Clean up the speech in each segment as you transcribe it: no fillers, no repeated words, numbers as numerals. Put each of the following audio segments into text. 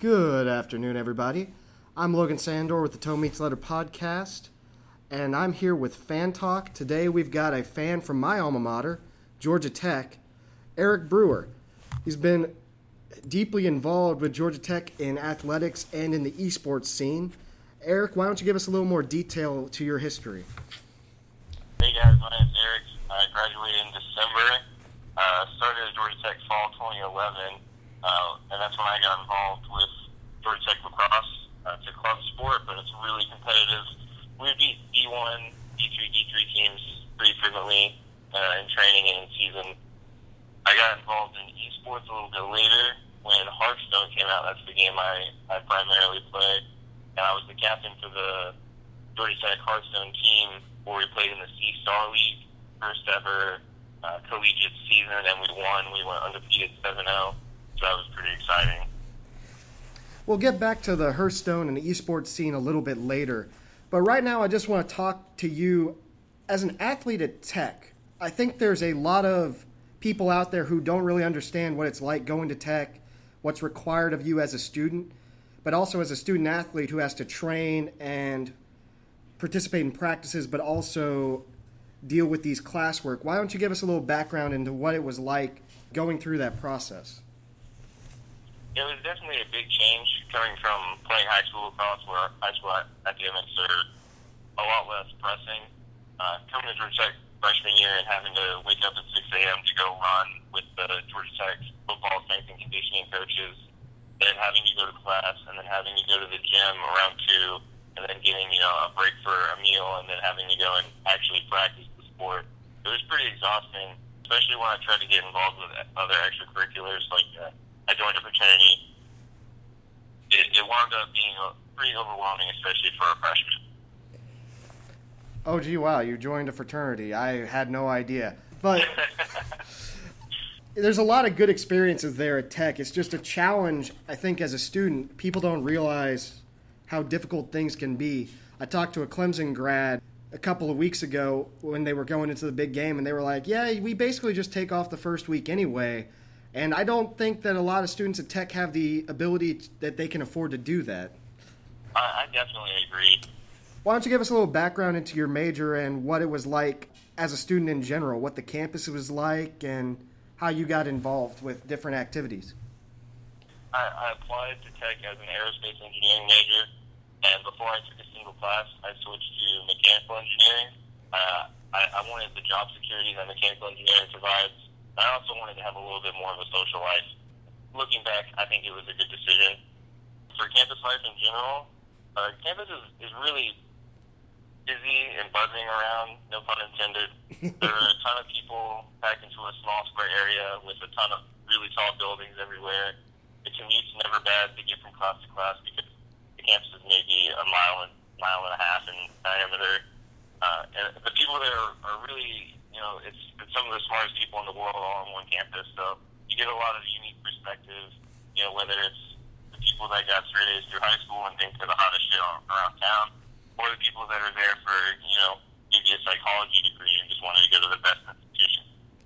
Good afternoon, everybody. I'm Logan Sandor with the Toe Meets Letter podcast, and I'm here with Fan Talk. Today we've got a fan from my alma mater, Georgia Tech, Eric Brewer. He's been deeply involved with Georgia Tech in athletics and in the esports scene. Eric, why don't you give us a little more detail to your history? Hey guys, my name's Eric. I graduated in December. Started at Georgia Tech fall 2011, and that's when I got involved with Georgia Tech lacrosse. It's a club sport, but it's really competitive. We beat D1, D3, D3 teams pretty frequently in training and in season. I got involved in esports a little bit later when Hearthstone came out. That's the game I primarily play, and I was the captain for the Georgia Tech Hearthstone team where we played in the C-Star League, first ever collegiate season, and we won. We went undefeated 7-0, so that was pretty exciting. We'll get back to the Hearthstone and the esports scene a little bit later, but right now I just want to talk to you as an athlete at Tech. I think there's a lot of people out there who don't really understand what it's like going to Tech, what's required of you as a student, but also as a student athlete who has to train and participate in practices, but also deal with these classwork. Why don't you give us a little background into what it was like going through that process? It was definitely a big change coming from playing high school lacrosse, where high school academics are a lot less pressing. Coming to Georgia Tech freshman year and having to wake up at 6 a.m. to go run with the Georgia Tech football strength and conditioning coaches, then having to go to class, and then having to go to the gym around 2, and then getting a break for a meal, and then having to go and actually practice the sport. It was pretty exhausting, especially when I tried to get involved with other extracurriculars like I joined a fraternity. It wound up being pretty overwhelming, especially for a freshman. Oh, gee, wow, you joined a fraternity. I had no idea. But there's a lot of good experiences there at Tech. It's just a challenge, I think, as a student. People don't realize how difficult things can be. I talked to a Clemson grad a couple of weeks ago when they were going into the big game, and they were like, yeah, we basically just take off the first week anyway. And I don't think that a lot of students at Tech have the ability that they can afford to do that. I definitely agree. Why don't you give us a little background into your major and what it was like as a student in general, what the campus was like, and how you got involved with different activities? I applied to Tech as an aerospace engineering major, and before I took a single class, I switched to mechanical engineering. I wanted the job security that mechanical engineering provides. I also wanted to have a little bit more of a social life. Looking back, I think it was a good decision. For campus life in general, campus is really busy and buzzing around, no pun intended. There are a ton of people packed into a small square area with a ton of really tall buildings everywhere. The commute's never bad to get from class to class because the campus is maybe a mile and a half in diameter. And the people there are really, it's some of the smartest people in the world all on one campus. So you get a lot of unique perspectives, whether it's the people that got straight A's through high school and think they're the hottest shit around town, or the people that are there for, maybe a psychology degree and just wanted to go to the best institution.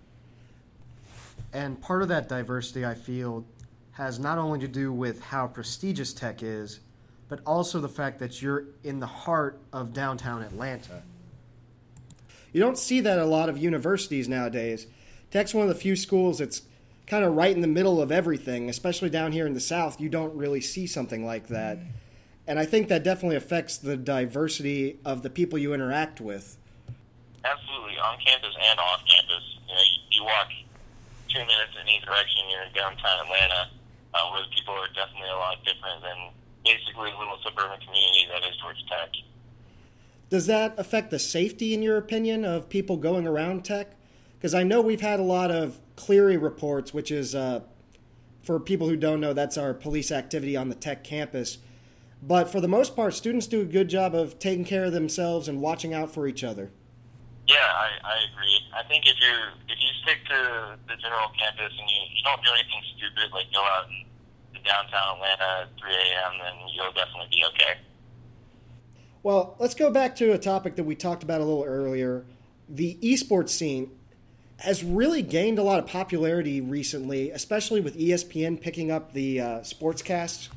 And part of that diversity, I feel, has not only to do with how prestigious Tech is, but also the fact that you're in the heart of downtown Atlanta. You don't see that at a lot of universities nowadays. Tech's one of the few schools that's kind of right in the middle of everything, especially down here in the South. You don't really see something like that. And I think that definitely affects the diversity of the people you interact with. Absolutely, on campus and off campus. You walk 2 minutes in either direction, you're in downtown Atlanta, where the people are definitely a lot different than basically a little suburban community that is Georgia Tech. Does that affect the safety, in your opinion, of people going around Tech? Because I know we've had a lot of Cleary reports, which is, for people who don't know, that's our police activity on the Tech campus. But for the most part, students do a good job of taking care of themselves and watching out for each other. Yeah, I agree. I think if you stick to the general campus and you don't do anything stupid like go out to downtown Atlanta at 3 a.m., then you'll definitely be okay. Well, let's go back to a topic that we talked about a little earlier. The esports scene has really gained a lot of popularity recently, especially with ESPN picking up the sportscasts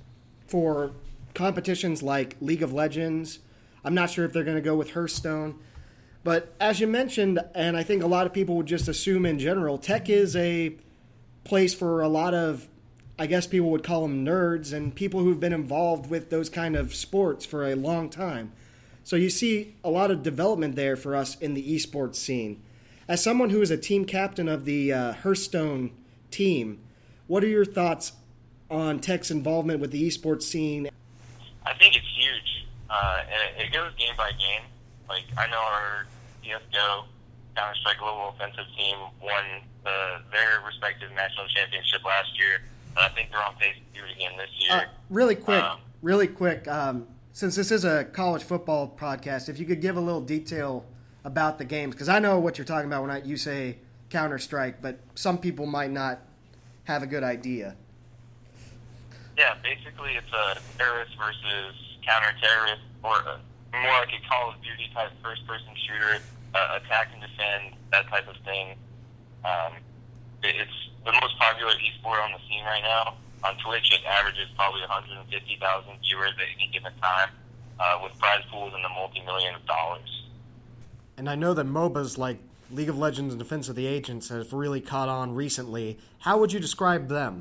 for competitions like League of Legends. I'm not sure if they're going to go with Hearthstone. But as you mentioned, and I think a lot of people would just assume in general, Tech is a place for a lot of, I guess people would call them nerds and people who've been involved with those kind of sports for a long time. So you see a lot of development there for us in the esports scene. As someone who is a team captain of the Hearthstone team, what are your thoughts on Tech's involvement with the esports scene? I think it's huge. And it goes game by game. Like, I know our CSGO, Counter-Strike Global Offensive team won their respective national championship last year. And I think they're on pace to do it again this year. Really quick, since this is a college football podcast, if you could give a little detail about the games, because I know what you're talking about when you say Counter-Strike, but some people might not have a good idea. Yeah, basically it's a terrorist versus counter-terrorist, or more like a Call of Duty type first-person shooter, attack and defend, that type of thing. It's the most popular esport on the scene right now. On Twitch, it averages probably 150,000 viewers at any given time, with prize pools in the multi-million of dollars. And I know that MOBAs like League of Legends and Defense of the Ancients have really caught on recently. How would you describe them?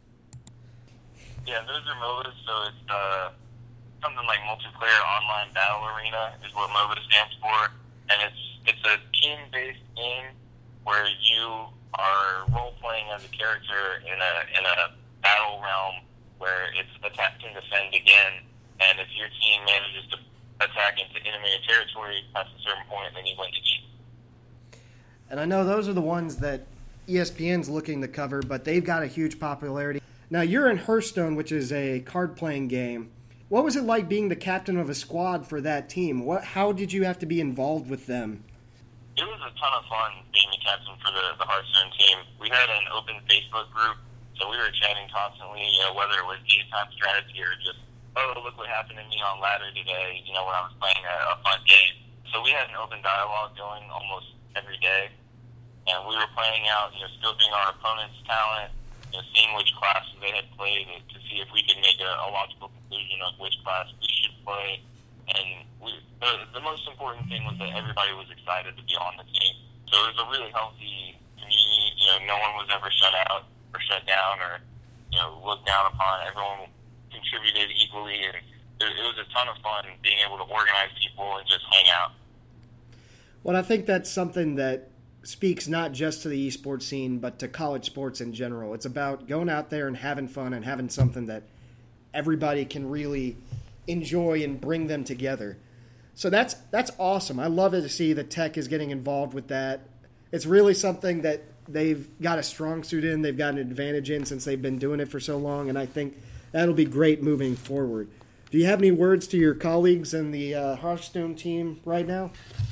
Yeah, those are MOBAs, so it's something like Multiplayer Online Battle Arena is what MOBA stands for, and it's a team-based game where you are role-playing as a character in a battle realm where it's attack and defend again, and if your team manages to attack into enemy territory past a certain point, then you win the game. And I know those are the ones that ESPN's looking to cover, but they've got a huge popularity. Now, you're in Hearthstone, which is a card-playing game. What was it like being the captain of a squad for that team? How did you have to be involved with them? It was a ton of fun being the captain for the Hearthstone team. We had an open Facebook group, so we were chatting constantly, whether it was game-time strategy or just, oh, look what happened to me on ladder today, when I was playing a fun game. So we had an open dialogue going almost every day, and we were playing out, scoping our opponent's talent, seeing which classes they had played to see if we could make a logical conclusion of which class we should play. And the most important thing was that everybody was excited to be on the team. So it was a really healthy community. No one was ever shut out or shut down or, looked down upon. Everyone contributed equally, and it was a ton of fun being able to organize people and just hang out. Well, I think that's something that speaks not just to the esports scene, but to college sports in general. It's about going out there and having fun and having something that everybody can really enjoy and bring them together. So that's awesome. I love it to see that Tech is getting involved with that. It's really something that they've got a strong suit in, they've got an advantage in since they've been doing it for so long, and I think that'll be great moving forward. Do you have any words to your colleagues in the Hearthstone team right now?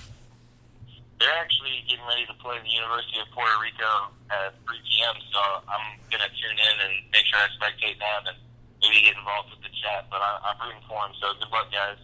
They're actually getting ready to play the University of Puerto Rico at 3 p.m., so I'm going to tune in and make sure I spectate them and maybe get involved with the chat, but I'm rooting for them, so good luck, guys.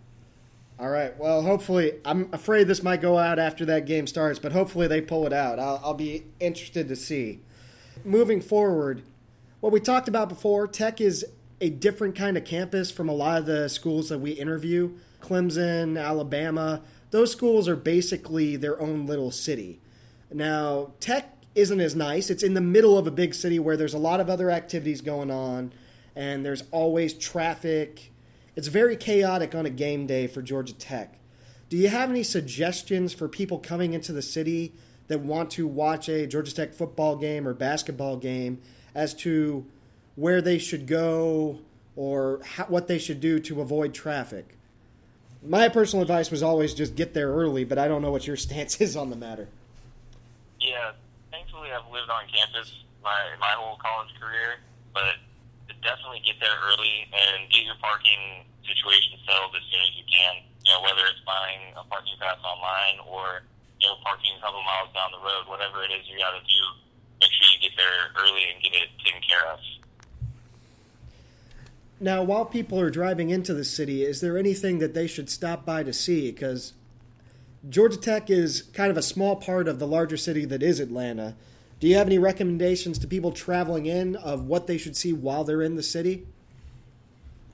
All right, well, hopefully, I'm afraid this might go out after that game starts, but hopefully they pull it out. I'll be interested to see. Moving forward, what we talked about before, Tech is a different kind of campus from a lot of the schools that we interview. Clemson, Alabama, those schools are basically their own little city. Now, Tech isn't as nice. It's in the middle of a big city where there's a lot of other activities going on, and there's always traffic. It's very chaotic on a game day for Georgia Tech. Do you have any suggestions for people coming into the city that want to watch a Georgia Tech football game or basketball game as to where they should go or what they should do to avoid traffic? My personal advice was always just get there early, but I don't know what your stance is on the matter. Yeah, thankfully I've lived on campus my whole college career, but definitely get there early and get your parking situation settled as soon as you can. Whether it's buying a parking pass online or parking a couple miles down the road, whatever it is you got to do, make sure you get there early and get it taken care of. Now, while people are driving into the city, is there anything that they should stop by to see? Because Georgia Tech is kind of a small part of the larger city that is Atlanta. Do you have any recommendations to people traveling in of what they should see while they're in the city?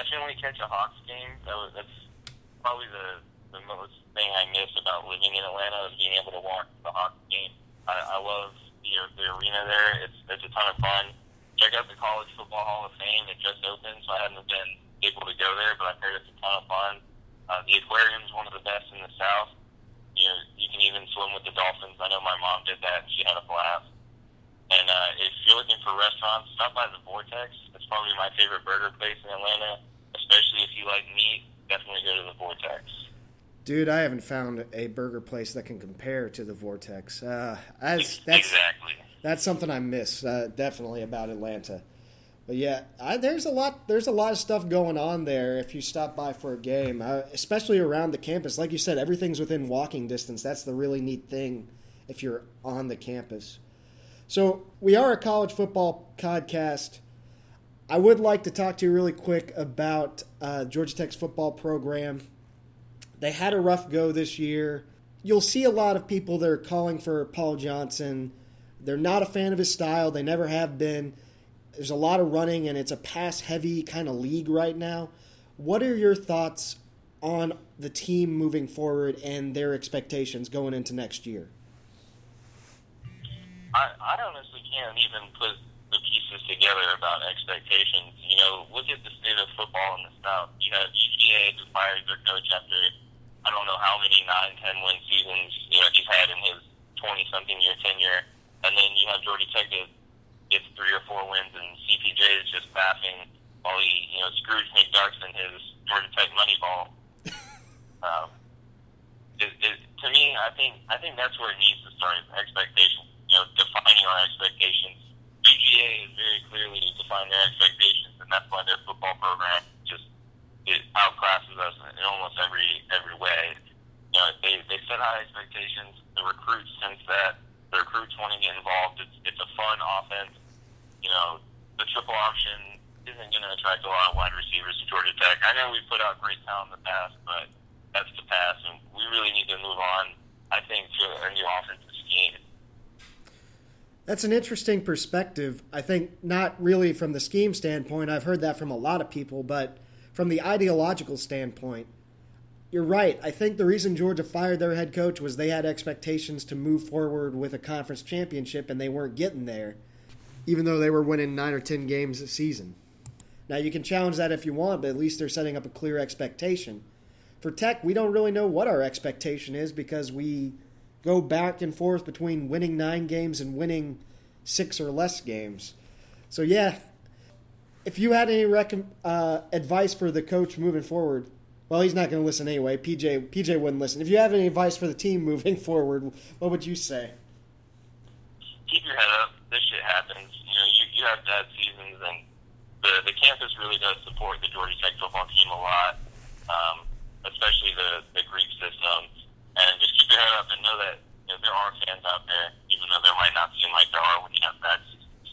definitely catch a Hawks game. That's probably the most thing I miss about living in Atlanta is being able to walk the Hawks game. I love the arena there. It's a ton of fun. Check out the College Football Hall of Fame. It just opened, so I haven't been able to go there, but I've heard it's a ton of fun. The aquarium is one of the best in the South. You can even swim with the dolphins. I know my mom did that, and she had a blast. And if you're looking for restaurants, stop by the Vortex. It's probably my favorite burger place in Atlanta, especially if you like meat. Definitely go to the Vortex. Dude, I haven't found a burger place that can compare to the Vortex. Exactly. That's something I miss definitely about Atlanta. But yeah, there's a lot of stuff going on there if you stop by for a game, especially around the campus. Like you said, everything's within walking distance. That's the really neat thing if you're on the campus. So we are a college football podcast. I would like to talk to you really quick about Georgia Tech's football program. They had a rough go this year. You'll see a lot of people that are calling for Paul Johnson. They're not a fan of his style. They never have been. There's a lot of running, and it's a pass-heavy kind of league right now. What are your thoughts on the team moving forward and their expectations going into next year? I honestly can't even put the pieces together about expectations. Look at the state of football in the South. You have UGA who fired their coach after I don't know how many 9-10 win seasons he's had in his 20-something year tenure, and then you have Georgia Tech that gets 3 or 4 wins, and CPJ is just laughing while he Scrooge McDucks in his Georgia Tech Moneyball. To me, I think that's where it needs to start. Expectations. Defining our expectations. UGA is very clearly defined their expectations, and that's why their football program it outclasses us in almost every way. They set high expectations. The recruits sense that. The recruits want to get involved. It's a fun offense. The triple option isn't going to attract a lot of wide receivers to Georgia Tech. I know we put out great talent in the past, but that's the past, and we really need to move on, I think, to a new offensive scheme. That's an interesting perspective. I think not really from the scheme standpoint. I've heard that from a lot of people, but from the ideological standpoint, you're right. I think the reason Georgia fired their head coach was they had expectations to move forward with a conference championship, and they weren't getting there, even though they were winning 9 or 10 games a season. Now, you can challenge that if you want, but at least they're setting up a clear expectation. For Tech, we don't really know what our expectation is because we go back and forth between winning 9 games and winning 6 or less games. So, yeah, if you had any advice for the coach moving forward, well, he's not going to listen anyway. PJ wouldn't listen. If you have any advice for the team moving forward, what would you say? Keep your head up. This shit happens. You have bad seasons, and the campus really does support the Georgia Tech football team a lot, especially the Greek system. And just keep your head up and know that there are fans out there, even though there might not seem like there are when you have bad seasons.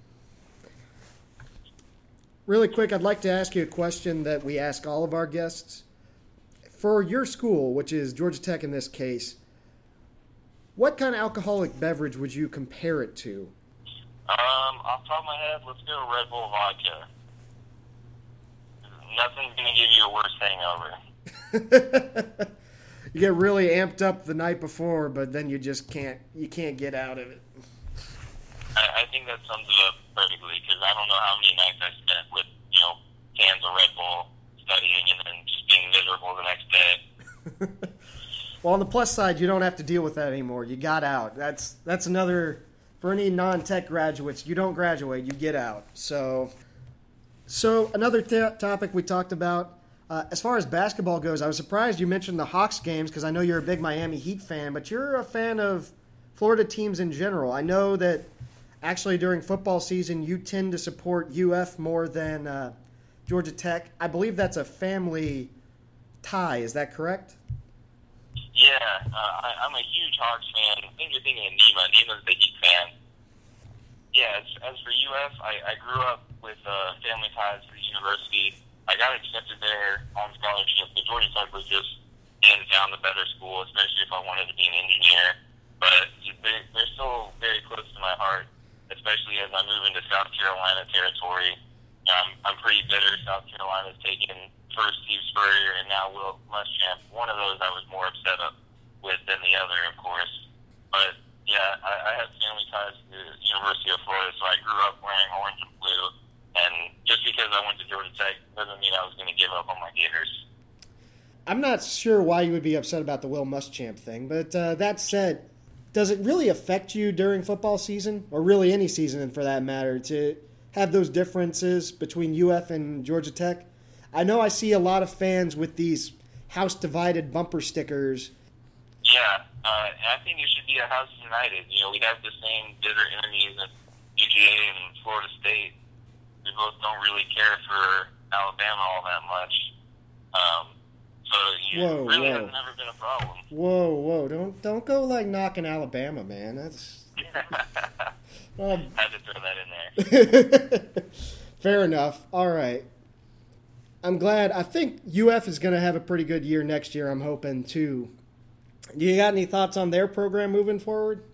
Really quick, I'd like to ask you a question that we ask all of our guests. For your school, which is Georgia Tech in this case, what kind of alcoholic beverage would you compare it to? Off the top of my head, let's go Red Bull vodka. Nothing's going to give you a worse hangover. You get really amped up the night before, but then you just can't get out of it. I think that sums it up perfectly, because I don't know how many nights I spent with, cans of Red Bull studying and then just being miserable the next day. Well, on the plus side, you don't have to deal with that anymore. You got out. That's another, for any non-tech graduates, you don't graduate, you get out. So another topic we talked about, as far as basketball goes, I was surprised you mentioned the Hawks games because I know you're a big Miami Heat fan, but you're a fan of Florida teams in general. I know that actually during football season you tend to support UF more than Georgia Tech. I believe that's a family tie. Is that correct? Yeah, I'm a huge Hawks fan. I think you're thinking of Nima. Nima's the Heat fan. Yeah, as for UF, I grew up with family ties to the university. I got accepted there on scholarship. The Georgia Tech was just hands down the better school, especially if I wanted to be an engineer. But they're still very close to my heart, especially as I move into South Carolina territory. I'm pretty bitter. South Carolina's taken first Steve Spurrier and now Will Muschamp. One of those I was more upset with than the other, of course. But yeah, I have family ties to the University of Florida, so I grew up wearing orange and blue. And just because I went to Georgia Tech doesn't mean I was going to give up on my Gators. I'm not sure why you would be upset about the Will Muschamp thing, but that said, does it really affect you during football season, or really any season for that matter, to have those differences between UF and Georgia Tech? I know I see a lot of fans with these house-divided bumper stickers. Yeah, I think it should be a house united. We have the same bitter enemies in UGA and Florida State. We both don't really care for Alabama all that much. So it has never been a problem. Whoa! Don't go like knocking Alabama, man. That's had to throw that in there. Fair enough. All right. I'm glad. I think UF is going to have a pretty good year next year. I'm hoping too. Do you got any thoughts on their program moving forward?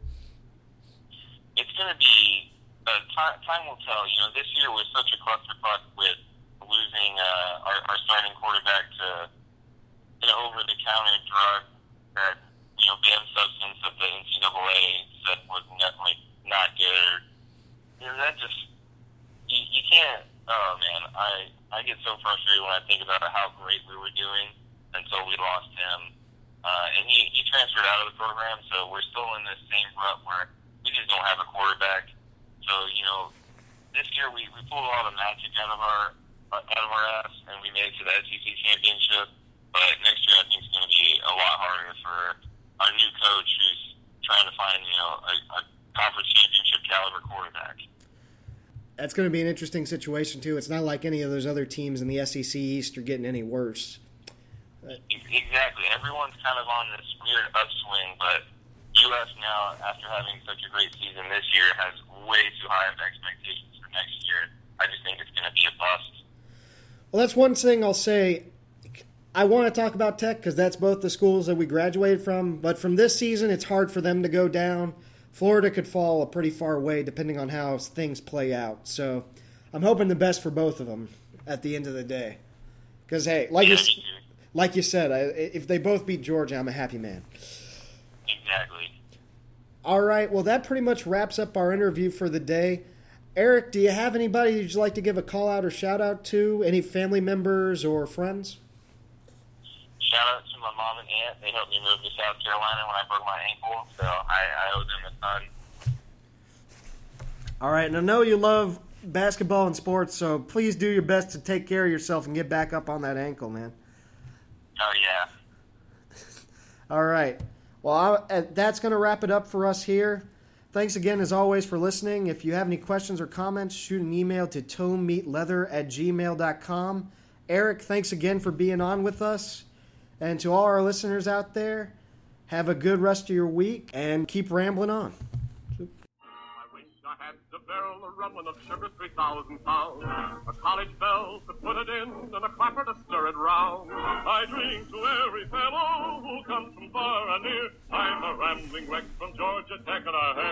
It's going to be time will tell. This year was such a clusterfuck with losing our starting quarterback to an over-the-counter drug that banned substance that the NCAA said was not good. That just you can't. Oh man, I get so frustrated when I think about how great we were doing until we lost him, and he transferred out of the program. So we're still in this same rut where we just don't have a quarterback. So this year we pulled a lot of magic out of our ass, and we made it to the SEC championship. But next year I think it's going to be a lot harder for our new coach, who's trying to find a conference championship caliber quarterback. That's going to be an interesting situation, too. It's not like any of those other teams in the SEC East are getting any worse. Exactly. Everyone's kind of on this weird upswing, but UF now, after having such a great season this year, has way too high of expectations for next year. I just think it's going to be a bust. Well, that's one thing I'll say. I want to talk about Tech because that's both the schools that we graduated from. But from this season, it's hard for them to go down. Florida could fall a pretty far way depending on how things play out. So I'm hoping the best for both of them at the end of the day. Because, hey, like you said, if they both beat Georgia, I'm a happy man. Exactly. All right. Well, that pretty much wraps up our interview for the day. Eric, do you have anybody you'd like to give a call out or shout out to? Any family members or friends? Shout out to my mom and aunt. They helped me move to South Carolina when I broke my ankle, so I owe them a ton. All right, and I know you love basketball and sports, so please do your best to take care of yourself and get back up on that ankle, man. Oh, yeah. All right. Well, that's going to wrap it up for us here. Thanks again, as always, for listening. If you have any questions or comments, shoot an email to tomeatleather@gmail.com. Eric, thanks again for being on with us. And to all our listeners out there, have a good rest of your week and keep rambling on. I wish I had the barrel of rumbling of sugar 3,000 pounds, a college bell to put it in, and a clapper to stir it round. I drink to every fellow who comes from far and near. I'm a rambling wreck from Georgia Tech, and I